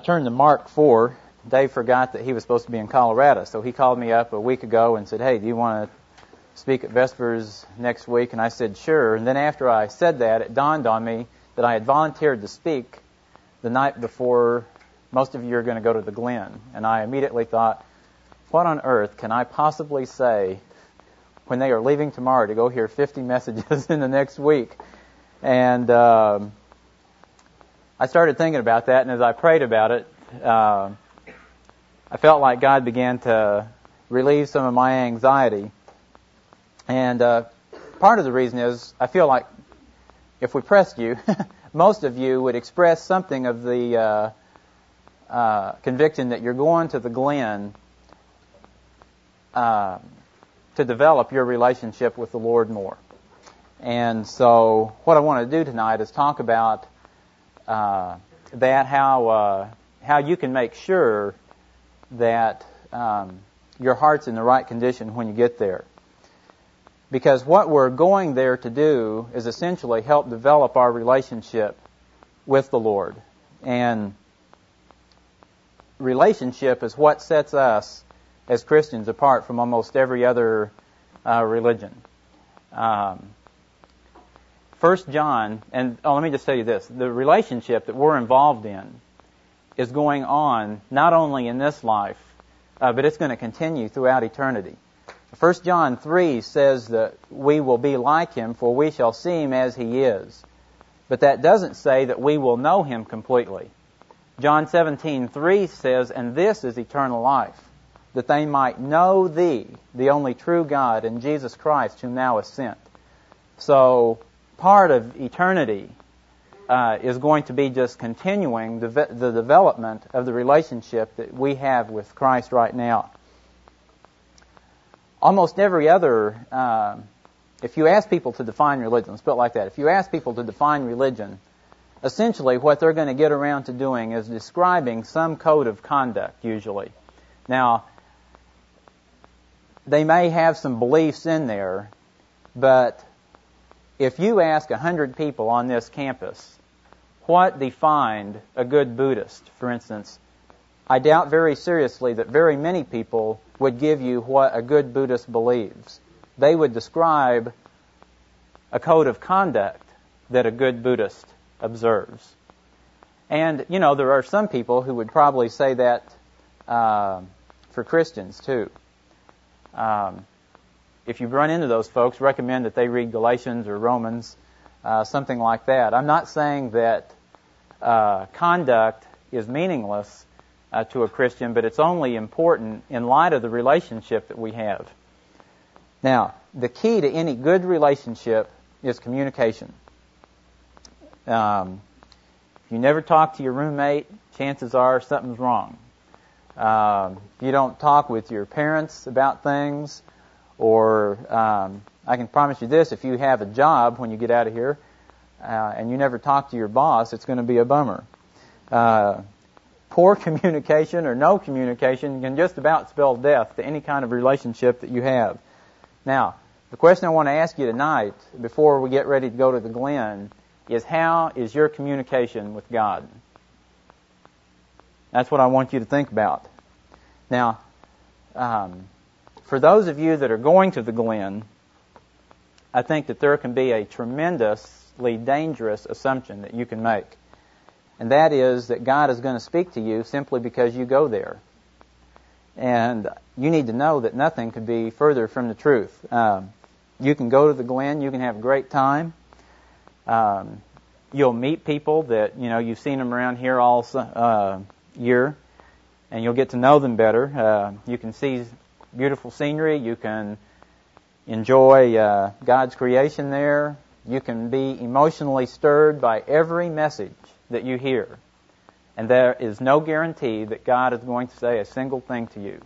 turned to Mark 4. Dave forgot that he was supposed to be in Colorado, so he called me up a week ago and said, "Hey, do you want to speak at Vespers next week?" And I said, "Sure." And then after I said that, it dawned on me that I had volunteered to speak the night before most of you are going to go to the Glen. And I immediately thought, what on earth can I possibly say when they are leaving tomorrow to go hear 50 messages in the next week? And I started thinking about that, and as I prayed about it, I felt like God began to relieve some of my anxiety. And part of the reason is I feel like if we pressed you, most of you would express something of the conviction that you're going to the Glen to develop your relationship with the Lord more. And so what I want to do tonight is talk about that, how you can make sure that your heart's in the right condition when you get there. Because what we're going there to do is essentially help develop our relationship with the Lord. And relationship is what sets us as Christians apart from almost every other religion. 1 John, and let me just tell you this, the relationship that we're involved in is going on not only in this life, but it's going to continue throughout eternity. 1 John 3 says that we will be like Him, for we shall see Him as He is. But that doesn't say that we will know Him completely. John 17:3 says, "And this is eternal life, that they might know Thee, the only true God, and Jesus Christ, whom Thou hast sent." So part of eternity is going to be just continuing the development of the relationship that we have with Christ right now. Almost every other, if you ask people to define religion, let's put it like that, if you ask people to define religion, essentially what they're going to get around to doing is describing some code of conduct, usually. Now, they may have some beliefs in there, but if you ask 100 people on this campus what defined a good Buddhist, for instance, I doubt very seriously that very many people would give you what a good Buddhist believes. They would describe a code of conduct that a good Buddhist observes. And, you know, there are some people who would probably say that for Christians, too. If you run into those folks, recommend that they read Galatians or Romans, something like that. I'm not saying that conduct is meaningless to a Christian, but it's only important in light of the relationship that we have. Now, the key to any good relationship is communication. If you never talk to your roommate, chances are something's wrong. If you don't talk with your parents about things, or I can promise you this, if you have a job when you get out of here and you never talk to your boss, it's going to be a bummer. Poor communication or no communication can just about spell death to any kind of relationship that you have. Now, the question I want to ask you tonight, before we get ready to go to the Glen, is how is your communication with God? That's what I want you to think about. Now, for those of you that are going to the Glen, I think that there can be a tremendously dangerous assumption that you can make. And that is that God is going to speak to you simply because you go there. And you need to know that nothing could be further from the truth. You can go to the Glen, you can have a great time. You'll meet people that, you know, you've seen them around here all year, and you'll get to know them better. You can see beautiful scenery. You can enjoy God's creation there. You can be emotionally stirred by every message that you hear. And there is no guarantee that God is going to say a single thing to you.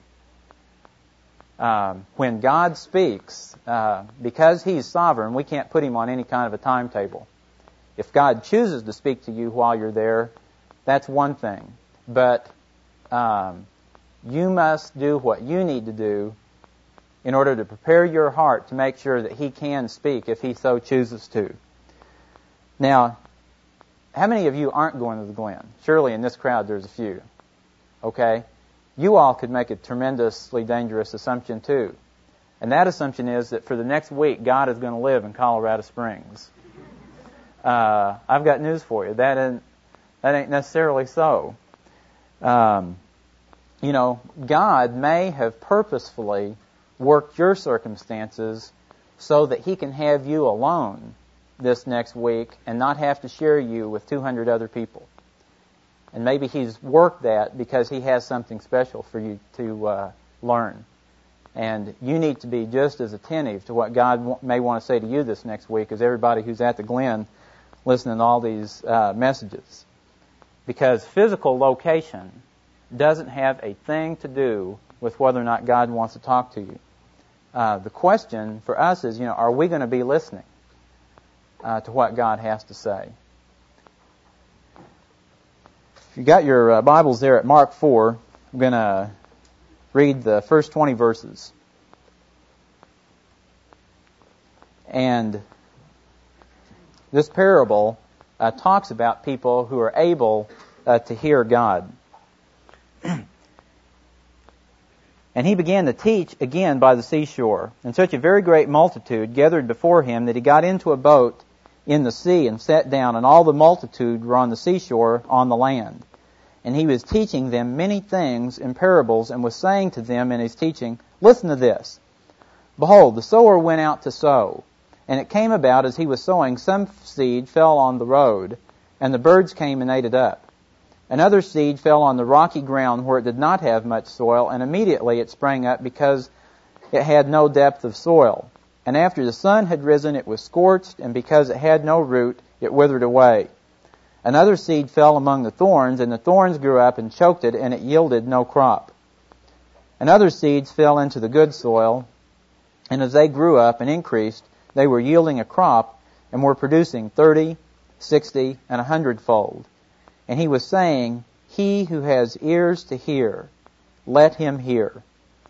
When God speaks, because He's sovereign, we can't put Him on any kind of a timetable. If God chooses to speak to you while you're there, that's one thing. But you must do what you need to do in order to prepare your heart to make sure that He can speak if He so chooses to. Now, how many of you aren't going to the Glen? Surely in this crowd there's a few. okay, you all could make a tremendously dangerous assumption too. And that assumption is that for the next week, God is going to live in Colorado Springs. I've got news for you. That ain't necessarily so. God may have purposefully worked your circumstances so that He can have you alone this next week and not have to share you with 200 other people. And maybe He's worked that because He has something special for you to learn. And you need to be just as attentive to what God may want to say to you this next week as everybody who's at the Glen listening to all these messages. Because physical location doesn't have a thing to do with whether or not God wants to talk to you. The question for us is, are we going to be listening to what God has to say? If you got your Bibles there at Mark 4, I'm going to read the first 20 verses. And this parable talks about people who are able to hear God. And he began to teach again by the seashore. And such a very great multitude gathered before him that he got into a boat in the sea and sat down, and all the multitude were on the seashore on the land. And he was teaching them many things in parables, and was saying to them in his teaching, "Listen to this. Behold, the sower went out to sow. And it came about as he was sowing, some seed fell on the road, and the birds came and ate it up. Another seed fell on the rocky ground where it did not have much soil, and immediately it sprang up because it had no depth of soil. And after the sun had risen, it was scorched, and because it had no root, it withered away. Another seed fell among the thorns, and the thorns grew up and choked it, and it yielded no crop. And other seeds fell into the good soil, and as they grew up and increased, they were yielding a crop, and were producing 30, 60, and 100-fold. And he was saying, He who has ears to hear, let him hear.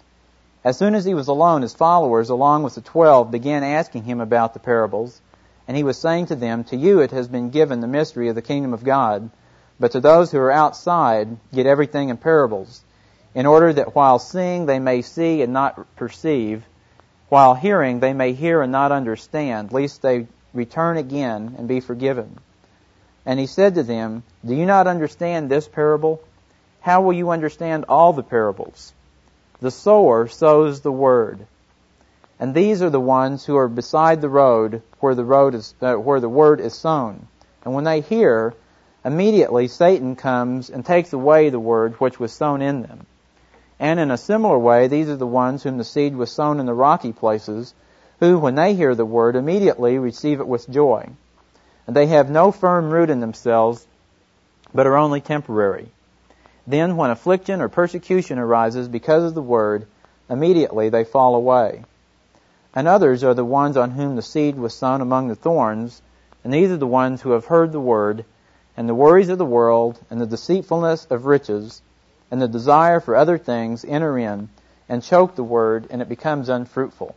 As soon as he was alone, his followers, along with the 12, began asking him about the parables. And he was saying to them, To you it has been given the mystery of the kingdom of God, but to those who are outside, get everything in parables, in order that while seeing they may see and not perceive, while hearing they may hear and not understand, lest they return again and be forgiven. And he said to them, Do you not understand this parable? How will you understand all the parables? The sower sows the word. And these are the ones who are beside the road where the word is sown. And when they hear, immediately Satan comes and takes away the word which was sown in them. And in a similar way, these are the ones whom the seed was sown in the rocky places, who, when they hear the word, immediately receive it with joy. And they have no firm root in themselves, but are only temporary. Then, when affliction or persecution arises because of the word, immediately they fall away. And others are the ones on whom the seed was sown among the thorns, and these are the ones who have heard the word, and the worries of the world, and the deceitfulness of riches, and the desire for other things enter in, and choke the word, and it becomes unfruitful.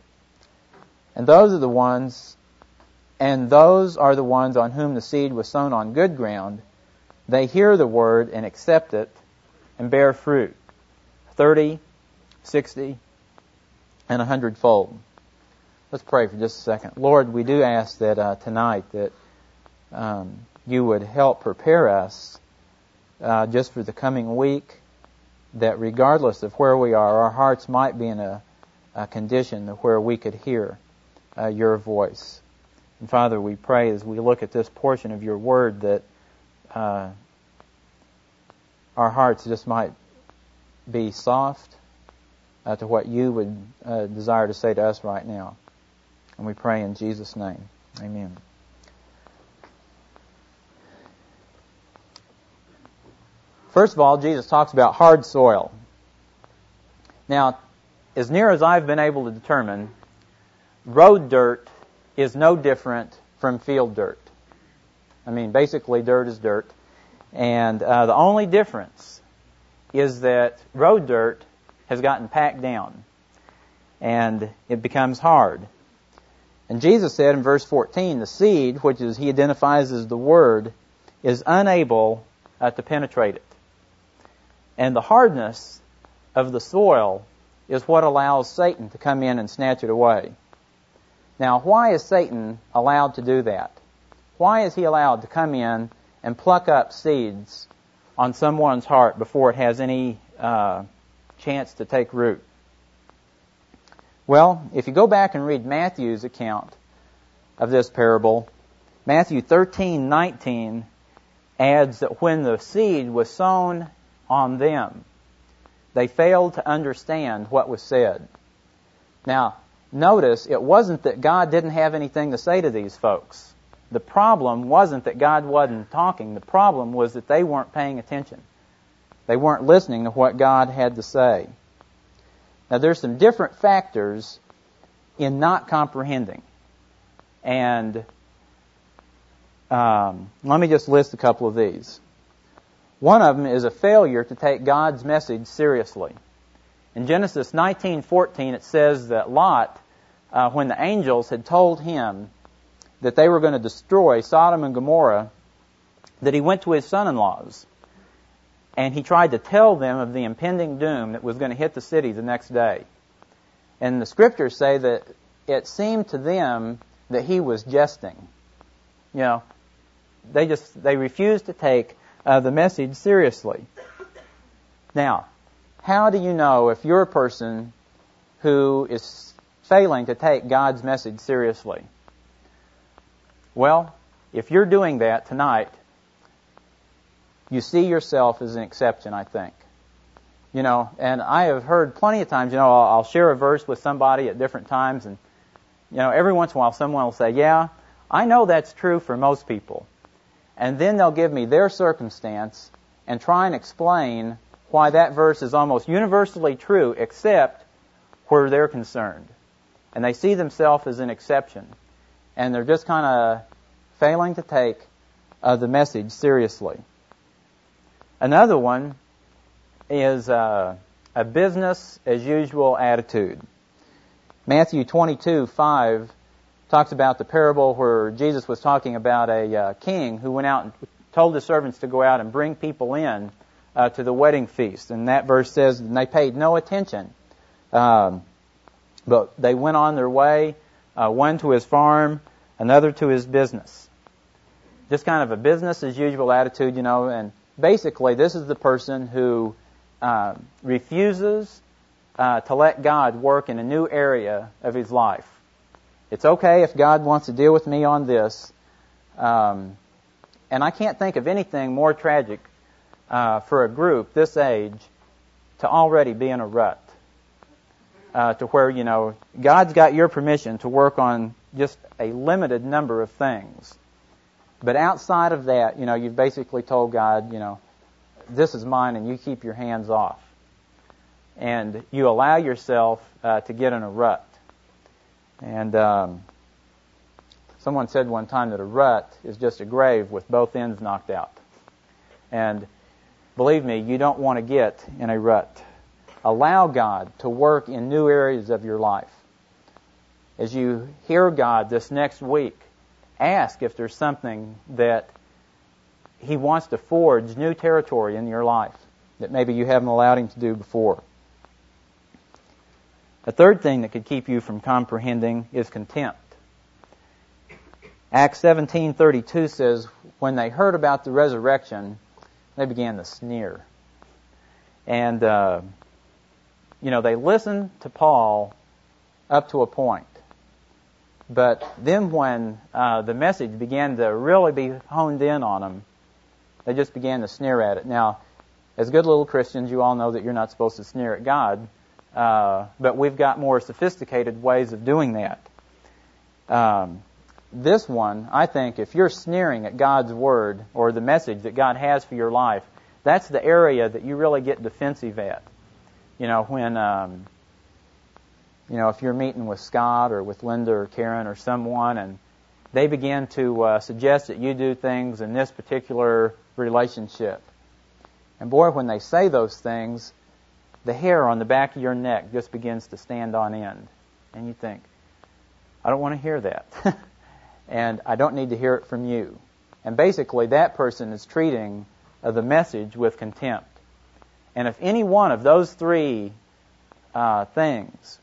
And those are the ones on whom the seed was sown on good ground. They hear the word and accept it, and bear fruit, 30, 60, and 100-fold. Let's pray for just a second. Lord, we do ask that tonight that you would help prepare us just for the coming week, that regardless of where we are, our hearts might be in a condition where we could hear your voice. And Father, we pray as we look at this portion of your word that our hearts just might be soft to what you would desire to say to us right now. And we pray in Jesus' name. Amen. First of all, Jesus talks about hard soil. Now, as near as I've been able to determine, road dirt is no different from field dirt. I mean, basically dirt is dirt. And the only difference is that road dirt has gotten packed down and it becomes hard. And Jesus said in verse 14, the seed, which is he identifies as the word, is unable to penetrate it. And the hardness of the soil is what allows Satan to come in and snatch it away. Now, why is Satan allowed to do that? Why is he allowed to come in and pluck up seeds on someone's heart before it has any chance to take root? Well, if you go back and read Matthew's account of this parable, Matthew 13:19 adds that when the seed was sown on them, they failed to understand what was said. Now, notice it wasn't that God didn't have anything to say to these folks. The problem wasn't that God wasn't talking. The problem was that they weren't paying attention. They weren't listening to what God had to say. Now, there's some different factors in not comprehending. And let me just list a couple of these. One of them is a failure to take God's message seriously. In Genesis 19:14, it says that Lot, when the angels had told him that they were going to destroy Sodom and Gomorrah, that he went to his son-in-laws and he tried to tell them of the impending doom that was going to hit the city the next day. And the scriptures say that it seemed to them that he was jesting. You know, they refused to take the message seriously. Now, how do you know if you're a person who is failing to take God's message seriously? Well, if you're doing that tonight, you see yourself as an exception, I think. You know, and I have heard plenty of times, I'll share a verse with somebody at different times, and, every once in a while someone will say, yeah, I know that's true for most people. And then they'll give me their circumstance and try and explain why that verse is almost universally true except where they're concerned. And they see themselves as an exception. And they're just kind of failing to take the message seriously. Another one is a business as usual attitude. Matthew 22:5 talks about the parable where Jesus was talking about a king who went out and told his servants to go out and bring people in to the wedding feast. And that verse says, and they paid no attention. But they went on their way, one to his farm, another to his business. Just kind of a business as usual attitude, and basically this is the person who refuses to let God work in a new area of his life. It's okay if God wants to deal with me on this. And I can't think of anything more tragic for a group this age to already be in a rut. To where, God's got your permission to work on just a limited number of things. But outside of that, you've basically told God, this is mine and you keep your hands off. And you allow yourself to get in a rut. And someone said one time that a rut is just a grave with both ends knocked out. And believe me, you don't want to get in a rut. Allow God to work in new areas of your life. As you hear God this next week, ask if there's something that He wants to forge new territory in your life that maybe you haven't allowed Him to do before. A third thing that could keep you from comprehending is contempt. Acts 17:32 says, when they heard about the resurrection, they began to sneer. And, they listened to Paul up to a point. But then when the message began to really be honed in on them, they just began to sneer at it. Now, as good little Christians, you all know that you're not supposed to sneer at God. But we've got more sophisticated ways of doing that. This one, I think, if you're sneering at God's Word or the message that God has for your life, that's the area that you really get defensive at. When, if you're meeting with Scott or with Linda or Karen or someone and they begin to suggest that you do things in this particular relationship. And boy, when they say those things, the hair on the back of your neck just begins to stand on end. And you think, I don't want to hear that. And I don't need to hear it from you. And basically that person is treating the message with contempt. And if any one of those three things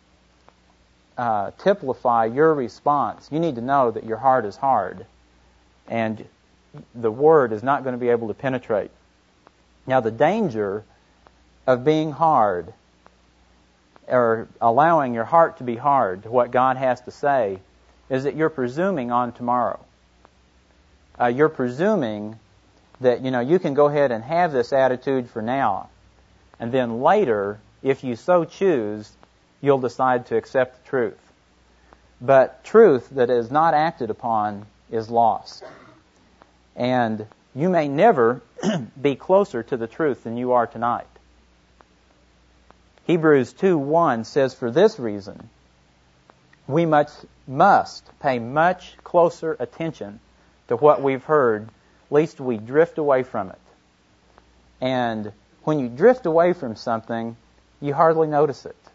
typify your response, you need to know that your heart is hard, and the Word is not going to be able to penetrate. Now, the danger of being hard, or allowing your heart to be hard to what God has to say, is that you're presuming on tomorrow. You're presuming that, you can go ahead and have this attitude for now, and then later, if you so choose, you'll decide to accept the truth. But truth that is not acted upon is lost. And you may never be closer to the truth than you are tonight. Hebrews 2:1 says, "For this reason, we must pay much closer attention to what we've heard, lest we drift away from it." And when you drift away from something, you hardly notice it.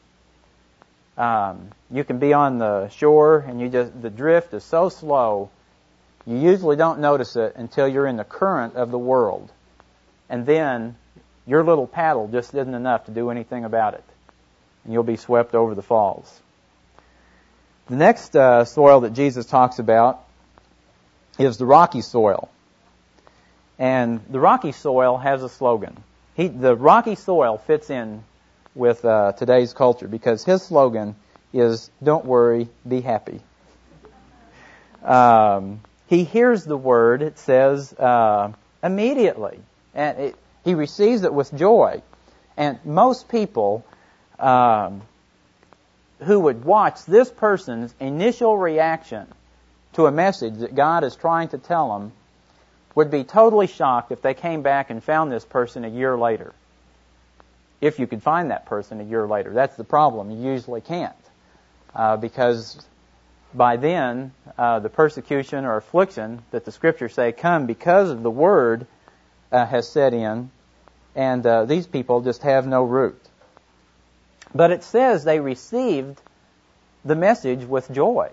You can be on the shore and the drift is so slow, you usually don't notice it until you're in the current of the world. And then your little paddle just isn't enough to do anything about it. And you'll be swept over the falls. The next soil that Jesus talks about is the rocky soil. And the rocky soil has a slogan. The rocky soil fits in with today's culture because his slogan is, "Don't worry, be happy." He hears the word, it says, immediately. And he receives it with joy. And most people who would watch this person's initial reaction to a message that God is trying to tell them would be totally shocked if they came back and found this person a year later. If you could find that person a year later. That's the problem. You usually can't. Because by then, the persecution or affliction that the Scriptures say come because of the Word has set in, and these people just have no root. But it says they received the message with joy.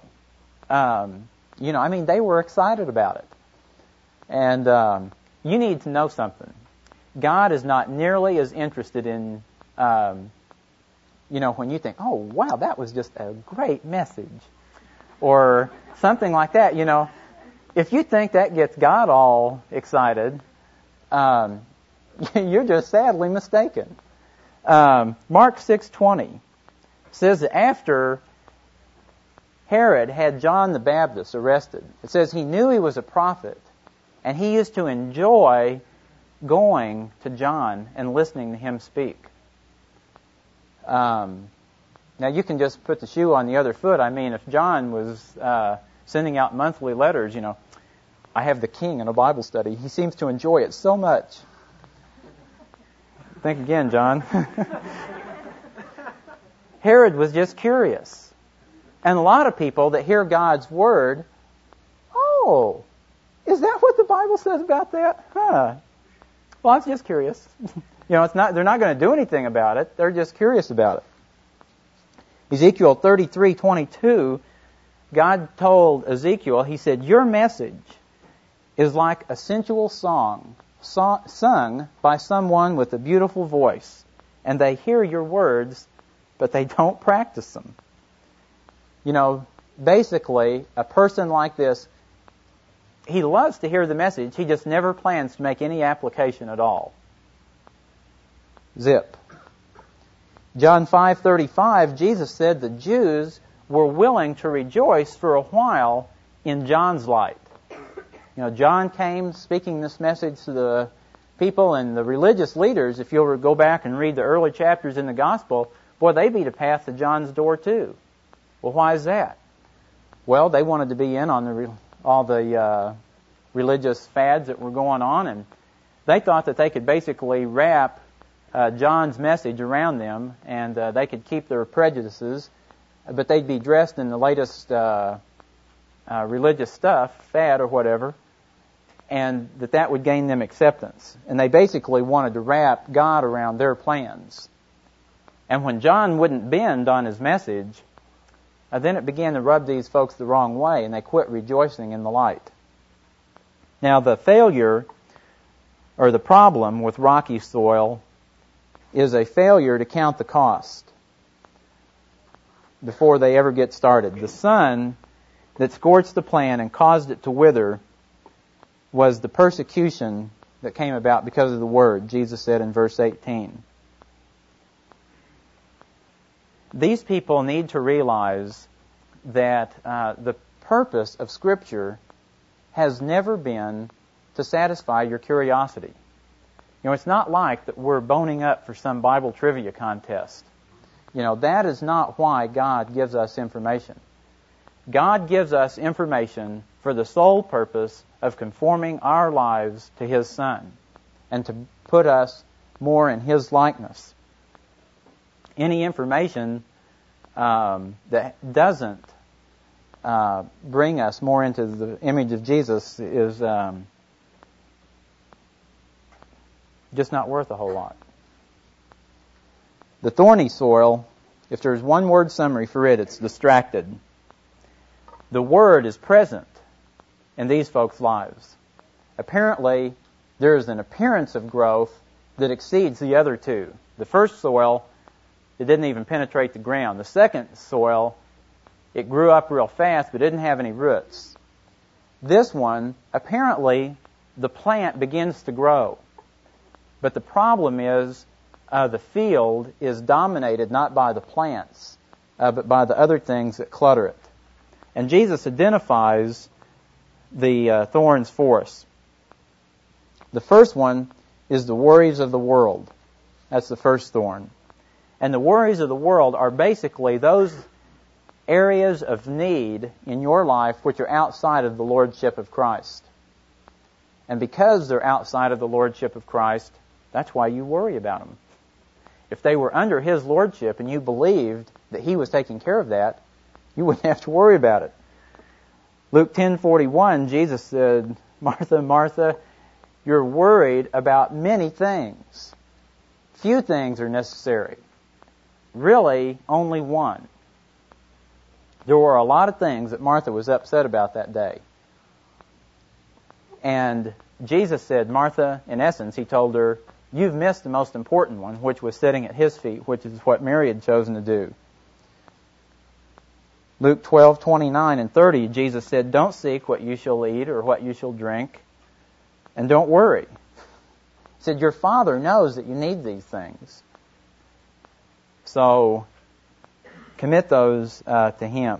They were excited about it. And you need to know something. God is not nearly as interested in, when you think, "Oh, wow, that was just a great message," or something like that. If you think that gets God all excited, you're just sadly mistaken. Mark 6:20 says that after Herod had John the Baptist arrested, it says he knew he was a prophet, and he used to enjoy going to John and listening to him speak. Now you can just put the shoe on the other foot. I mean, if John was sending out monthly letters, I have the king in a Bible study. He seems to enjoy it so much. Think again, John. Herod was just curious. And a lot of people that hear God's Word, "Oh, is that what the Bible says about that? Huh. Well, I was just curious." They're not going to do anything about it. They're just curious about it. Ezekiel 33:22, God told Ezekiel, he said, "Your message is like a sensual song sung by someone with a beautiful voice, and they hear your words, but they don't practice them." Basically, a person like this, he loves to hear the message, he just never plans to make any application at all. Zip. John 5:35, Jesus said the Jews were willing to rejoice for a while in John's light. John came speaking this message to the people, and the religious leaders, if you'll go back and read the early chapters in the Gospel, boy, they beat a path to John's door too. Well, why is that? Well, they wanted to be in on all the religious fads that were going on, and they thought that they could basically wrap John's message around them, and they could keep their prejudices, but they'd be dressed in the latest religious stuff, fad or whatever, and that would gain them acceptance. And they basically wanted to wrap God around their plans. And when John wouldn't bend on his message, then it began to rub these folks the wrong way, and they quit rejoicing in the light. Now, the failure or the problem with rocky soil is a failure to count the cost before they ever get started. The sun that scorched the plant and caused it to wither was the persecution that came about because of the Word, Jesus said in verse 18. These people need to realize that the purpose of Scripture has never been to satisfy your curiosity. You know, it's not like that we're boning up for some Bible trivia contest. You know, that is not why God gives us information. God gives us information for the sole purpose of conforming our lives to His Son and to put us more in His likeness. Any information that doesn't bring us more into the image of Jesus is just not worth a whole lot. The thorny soil, if there's one word summary for it, it's distracted. The Word is present in these folks' lives. Apparently, there is an appearance of growth that exceeds the other two. The first soil, it didn't even penetrate the ground. The second soil, it grew up real fast but didn't have any roots. This one, apparently, the plant begins to grow. But the problem is the field is dominated not by the plants, but by the other things that clutter it. And Jesus identifies the thorns for us. The first one is the worries of the world. That's the first thorn. And the worries of the world are basically those areas of need in your life which are outside of the Lordship of Christ. And because they're outside of the Lordship of Christ, that's why you worry about them. If they were under His Lordship and you believed that He was taking care of that, you wouldn't have to worry about it. Luke 10:41, Jesus said, Martha, Martha, you're worried about many things. Few things are necessary. Really, only one. There were a lot of things that Martha was upset about that day. And Jesus said, Martha, in essence, He told her, you've missed the most important one, which was sitting at His feet, which is what Mary had chosen to do. Luke 12:29 and 30, Jesus said, don't seek what you shall eat or what you shall drink, and don't worry. He said, your Father knows that you need these things. So, commit those to Him.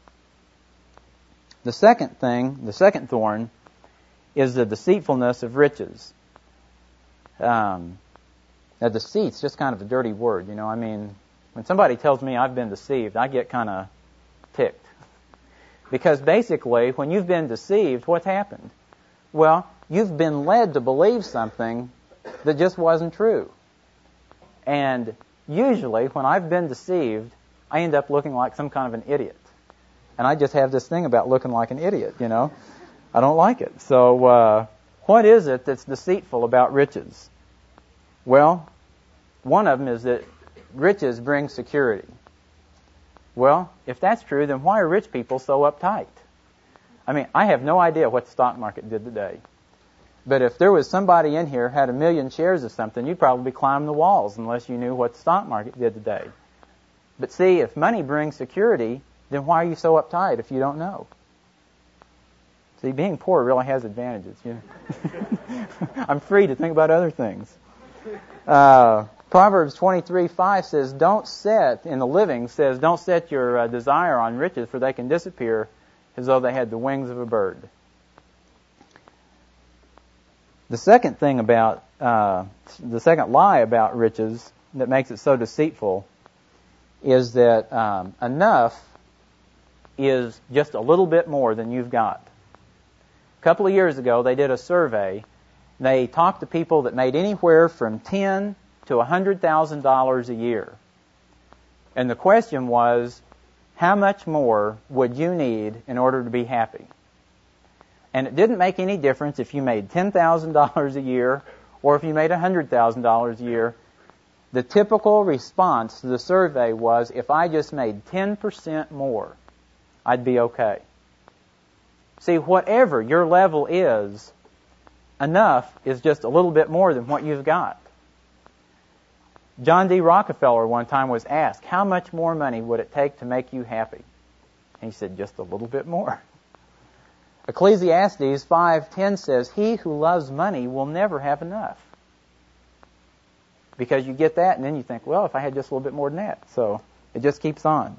The second thorn, is the deceitfulness of riches. Now, deceit's just kind of a dirty word, you know. I mean, when somebody tells me I've been deceived, I get kind of ticked. Because basically, when you've been deceived, what's happened? Well, you've been led to believe something that just wasn't true. And usually, when I've been deceived, I end up looking like some kind of an idiot. And I just have this thing about looking like an idiot, you know. I don't like it. So, what is it that's deceitful about riches? Well, one of them is that riches bring security. Well, if that's true, then why are rich people so uptight? I mean, I have no idea what the stock market did today. But if there was somebody in here who had 1 million shares of something, you'd probably be climbing the walls unless you knew what the stock market did today. But see, if money brings security, then why are you so uptight if you don't know? See, being poor really has advantages. You know? I'm free to think about other things. Proverbs 23:5 says, don't set your desire on riches, for they can disappear as though they had the wings of a bird. The second thing about, the second lie about riches that makes it so deceitful is that enough is just a little bit more than you've got. A couple of years ago, they did a survey. They talked to people that made anywhere from $10,000 to $100,000 a year. And the question was, how much more would you need in order to be happy? And it didn't make any difference if you made $10,000 a year or if you made $100,000 a year. The typical response to the survey was, if I just made 10% more, I'd be okay. See, whatever your level is, enough is just a little bit more than what you've got. John D. Rockefeller one time was asked, how much more money would it take to make you happy? And he said, just a little bit more. Ecclesiastes 5:10 says, he who loves money will never have enough. Because you get that and then you think, well, if I had just a little bit more than that. So it just keeps on.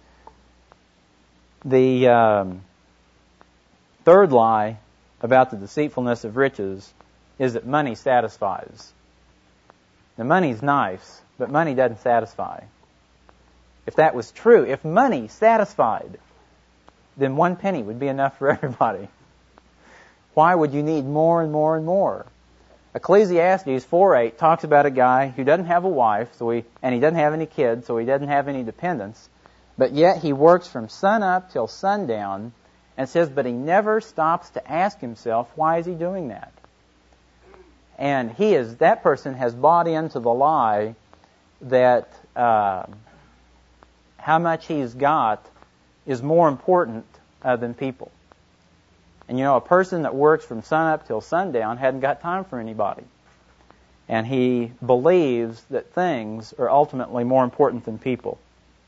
The third lie about the deceitfulness of riches is that money satisfies. Now, money's nice, but money doesn't satisfy. If that was true, if money satisfied, then 1 penny would be enough for everybody. Why would you need more and more and more? Ecclesiastes 4:8 talks about a guy who doesn't have a wife, and he doesn't have any kids, so he doesn't have any dependents, but yet he works from sun up till sundown, and says, but he never stops to ask himself, why is he doing that? And that person has bought into the lie that how much he's got is more important than people. And a person that works from sun up till sundown hadn't got time for anybody. And he believes that things are ultimately more important than people.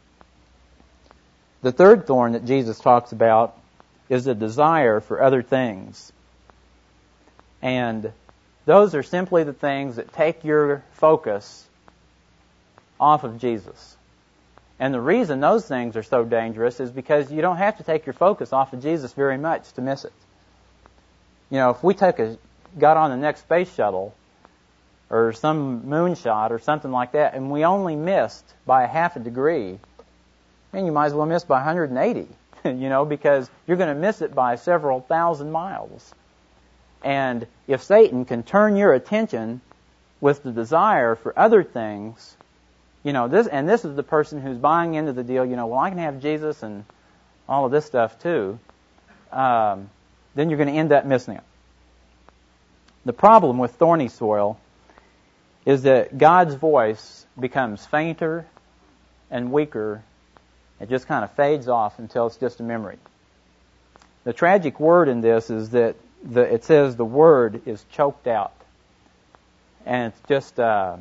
The third thorn that Jesus talks about is the desire for other things. And those are simply the things that take your focus off of Jesus. And the reason those things are so dangerous is because you don't have to take your focus off of Jesus very much to miss it. If we got on the next space shuttle or some moonshot or something like that, and we only missed by a half a degree, you might as well miss by 180, because you're going to miss it by several thousand miles. And if Satan can turn your attention with the desire for other things, this is the person who's buying into the deal, well, I can have Jesus and all of this stuff too, then you're going to end up missing it. The problem with thorny soil is that God's voice becomes fainter and weaker. It just kind of fades off until it's just a memory. The tragic word in this is that it says the word is choked out. And it's just,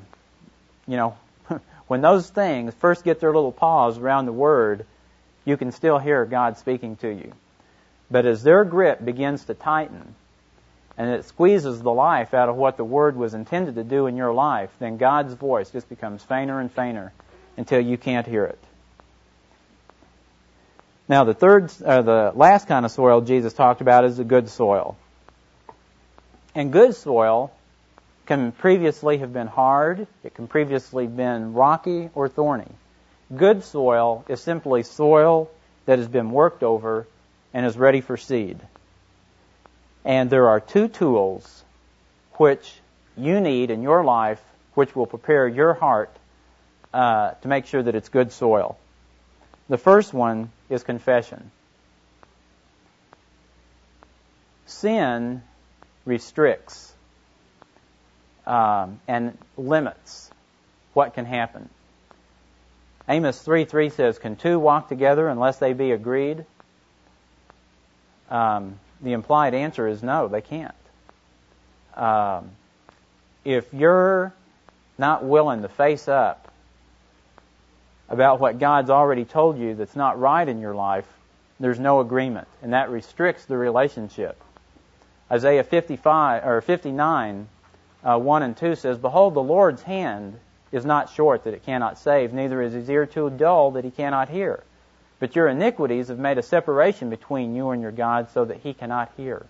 when those things first get their little paws around the word, you can still hear God speaking to you. But as their grip begins to tighten, and it squeezes the life out of what the word was intended to do in your life, then God's voice just becomes fainter and fainter until you can't hear it. Now, the last kind of soil Jesus talked about is the good soil. And good soil can previously have been hard, it can previously have been rocky or thorny. Good soil is simply soil that has been worked over and is ready for seed. And there are two tools which you need in your life which will prepare your heart to make sure that it's good soil. The first one is confession. Sin restricts and limits what can happen. Amos 3:3 says, can two walk together unless they be agreed? The implied answer is no, they can't. If you're not willing to face up about what God's already told you that's not right in your life, there's no agreement, and that restricts the relationship. Isaiah 59, 1 and 2 says, behold, the Lord's hand is not short that it cannot save, neither is his ear too dull that he cannot hear. But your iniquities have made a separation between you and your God so that he cannot hear.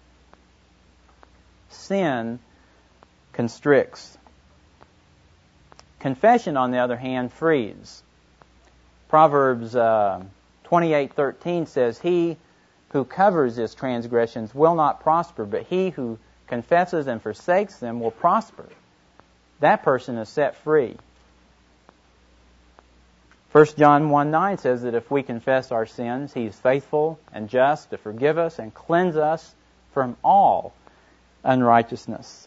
Sin constricts. Confession, on the other hand, frees. Proverbs 28:13 says, he who covers his transgressions will not prosper, but he who confesses and forsakes them will prosper. That person is set free. 1 John 1:9 says that if we confess our sins, he is faithful and just to forgive us and cleanse us from all unrighteousness.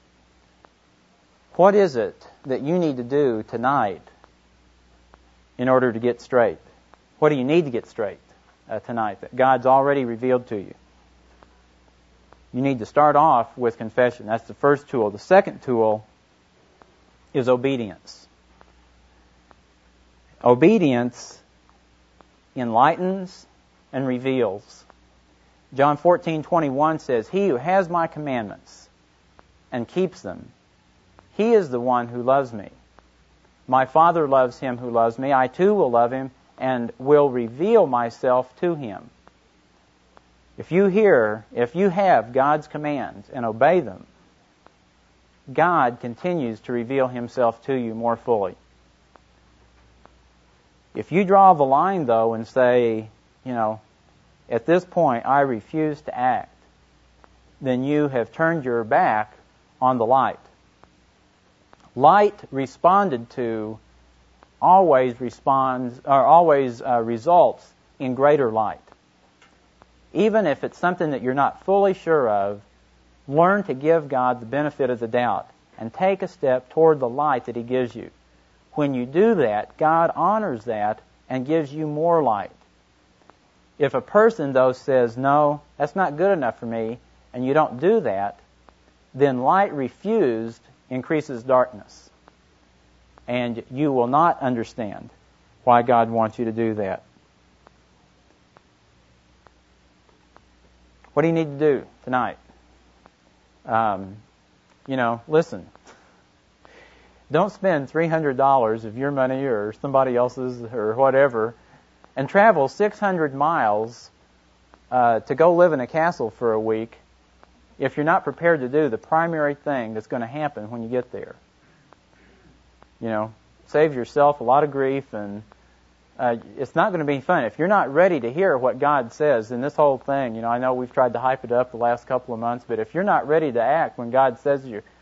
What is it that you need to do tonight in order to get straight? What do you need to get straight tonight that God's already revealed to you? You need to start off with confession. That's the first tool. The second tool is obedience. Obedience enlightens and reveals. John 14:21 says, "He who has my commandments and keeps them, he is the one who loves me. My Father loves him who loves me. I too will love him and will reveal myself to him." If you have God's commands and obey them, God continues to reveal himself to you more fully. If you draw the line, though, and say, at this point I refuse to act, then you have turned your back on the light. Light responded to always results in greater light. Even if it's something that you're not fully sure of, learn to give God the benefit of the doubt and take a step toward the light that he gives you. When you do that, God honors that and gives you more light. If a person, though, says, "No, that's not good enough for me," and you don't do that, then light refused increases darkness. And you will not understand why God wants you to do that. What do you need to do tonight? Listen. Don't spend $300 of your money or somebody else's or whatever and travel 600 miles to go live in a castle for a week if you're not prepared to do the primary thing that's going to happen when you get there. Save yourself a lot of grief, and it's not going to be fun. If you're not ready to hear what God says in this whole thing, I know we've tried to hype it up the last couple of months, but if you're not ready to act when God says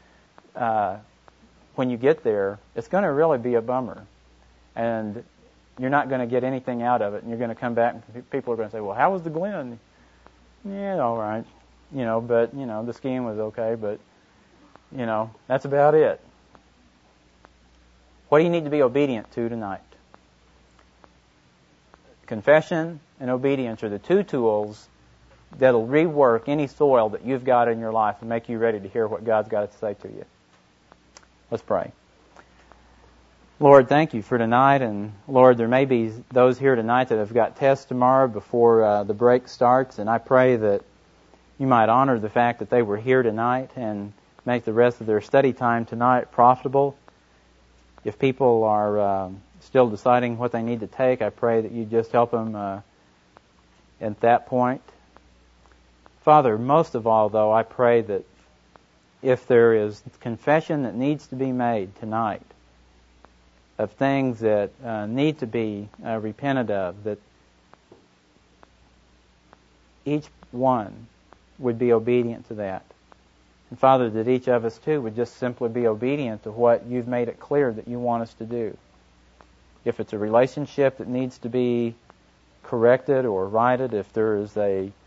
when you get there, it's going to really be a bummer. And you're not going to get anything out of it, and you're going to come back and people are going to say, "Well, how was the Glen?" "Yeah, all right. But the skiing was okay, but that's about it." What do you need to be obedient to tonight? Confession and obedience are the two tools that'll rework any soil that you've got in your life and make you ready to hear what God's got to say to you. Let's pray. Lord, thank you for tonight, and Lord, there may be those here tonight that have got tests tomorrow before the break starts, and I pray that you might honor the fact that they were here tonight and make the rest of their study time tonight profitable. If people are still deciding what they need to take, I pray that you just help them at that point. Father, most of all, though, I pray that if there is confession that needs to be made tonight of things that need to be repented of, that each one would be obedient to that. And Father, that each of us too would just simply be obedient to what you've made it clear that you want us to do. If it's a relationship that needs to be corrected or righted, if there is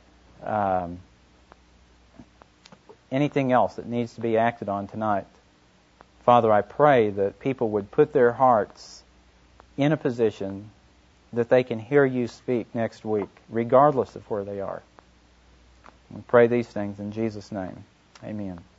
anything else that needs to be acted on tonight, Father, I pray that people would put their hearts in a position that they can hear you speak next week, regardless of where they are. We pray these things in Jesus' name. Amen.